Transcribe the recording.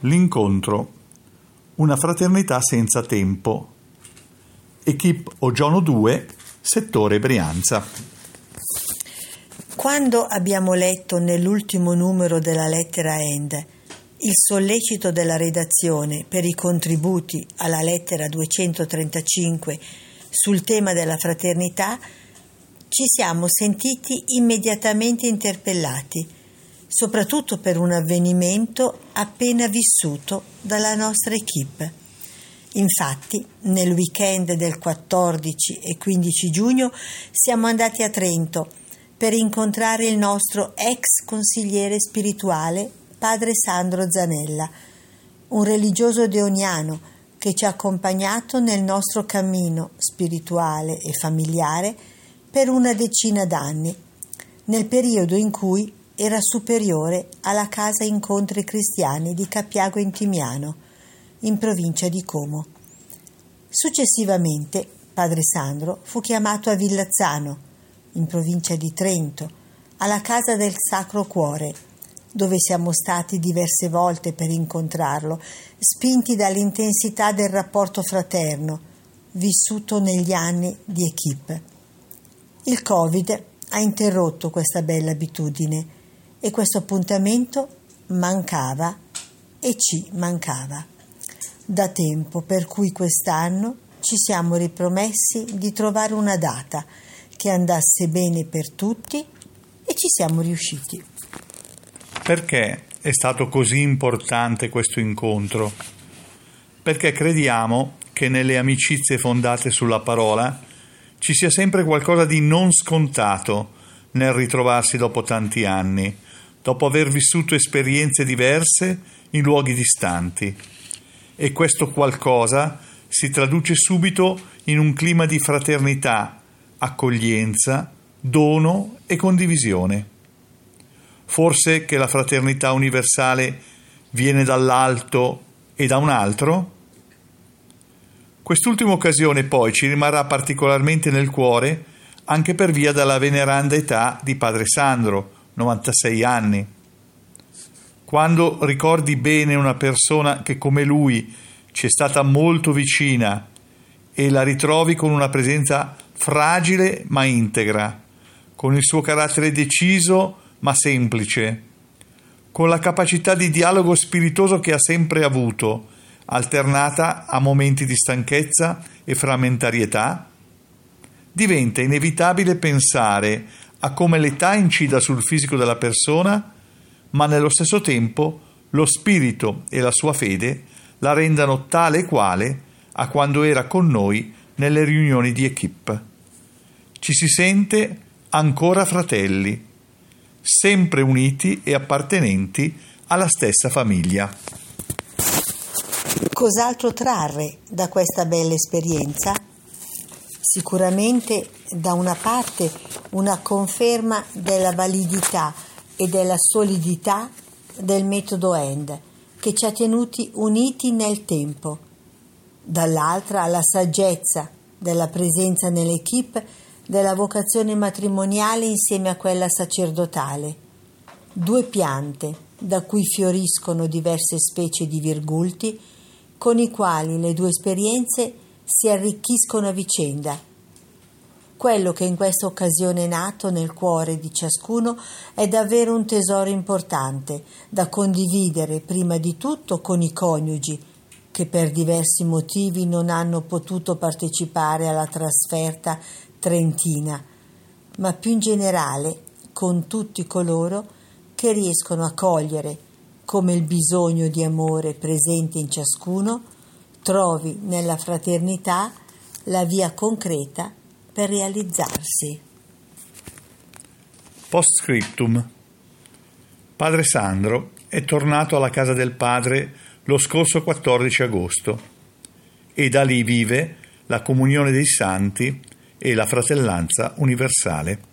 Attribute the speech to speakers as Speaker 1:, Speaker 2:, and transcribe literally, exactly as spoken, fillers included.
Speaker 1: L'incontro, una fraternità senza tempo. Equipe Ogiono due, settore Brianza.
Speaker 2: Quando abbiamo letto nell'ultimo numero della lettera End il sollecito della redazione per i contributi alla lettera duecentotrentacinque sul tema della fraternità, ci siamo sentiti immediatamente interpellati, soprattutto per un avvenimento appena vissuto dalla nostra equipe. Infatti, nel weekend del quattordici e quindici giugno siamo andati a Trento per incontrare il nostro ex consigliere spirituale, padre Sandro Zanella, un religioso deoniano che ci ha accompagnato nel nostro cammino spirituale e familiare per una decina d'anni, nel periodo in cui era superiore alla casa incontri cristiani di Cappiago Intimiano, in provincia di Como. Successivamente, padre Sandro fu chiamato a Villazzano, in provincia di Trento, alla casa del Sacro Cuore, dove siamo stati diverse volte per incontrarlo, spinti dall'intensità del rapporto fraterno vissuto negli anni di equipe. Il Covid ha interrotto questa bella abitudine e questo appuntamento mancava e ci mancava da tempo, per cui quest'anno ci siamo ripromessi di trovare una data che andasse bene per tutti e ci siamo riusciti.
Speaker 1: Perché è stato così importante questo incontro? Perché crediamo che nelle amicizie fondate sulla parola ci sia sempre qualcosa di non scontato nel ritrovarsi dopo tanti anni, dopo aver vissuto esperienze diverse in luoghi distanti. E questo qualcosa si traduce subito in un clima di fraternità, accoglienza, dono e condivisione. Forse che la fraternità universale viene dall'alto e da un altro? Quest'ultima occasione poi ci rimarrà particolarmente nel cuore anche per via della veneranda età di padre Sandro, novantasei anni. Quando ricordi bene una persona che come lui ci è stata molto vicina e la ritrovi con una presenza fragile ma integra, con il suo carattere deciso ma semplice, con la capacità di dialogo spiritoso che ha sempre avuto, alternata a momenti di stanchezza e frammentarietà, diventa inevitabile pensare a come l'età incida sul fisico della persona, ma nello stesso tempo lo spirito e la sua fede la rendano tale e quale a quando era con noi nelle riunioni di equipe. Ci si sente ancora fratelli, sempre uniti e appartenenti alla stessa famiglia.
Speaker 2: Cos'altro trarre da questa bella esperienza? Sicuramente, da una parte, una conferma della validità e della solidità del metodo End, che ci ha tenuti uniti nel tempo. Dall'altra, la saggezza della presenza nell'equipe della vocazione matrimoniale insieme a quella sacerdotale. Due piante da cui fioriscono diverse specie di virgulti, con i quali le due esperienze si arricchiscono a vicenda. Quello che in questa occasione è nato nel cuore di ciascuno è davvero un tesoro importante da condividere prima di tutto con i coniugi che per diversi motivi non hanno potuto partecipare alla trasferta trentina, ma più in generale con tutti coloro che riescono a cogliere come il bisogno di amore presente in ciascuno trovi nella fraternità la via concreta per realizzarsi.
Speaker 1: Post scriptum. Padre Sandro è tornato alla casa del padre lo scorso quattordici agosto e da lì vive la comunione dei santi e la fratellanza universale.